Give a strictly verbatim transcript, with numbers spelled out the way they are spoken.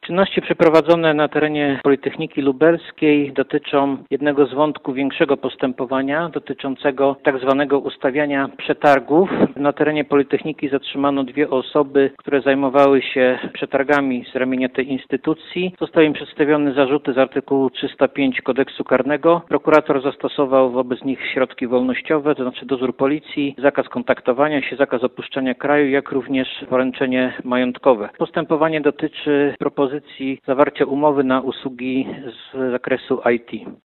Czynności przeprowadzone na terenie Politechniki Lubelskiej dotyczą jednego z wątków większego postępowania dotyczącego tak zwanego ustawiania przetargów. Na terenie Politechniki zatrzymano dwie osoby, które zajmowały się przetargami z ramienia tej instytucji. Zostały im przedstawione zarzuty z artykułu trzysta pięć Kodeksu Karnego. Prokurator zastosował wobec nich środki wolnościowe, to znaczy dozór policji, zakaz kontaktowania się, zakaz opuszczania kraju, jak również poręczenie majątkowe. Postępowanie dotyczy propozycji zawarcia umowy na usługi z zakresu I T.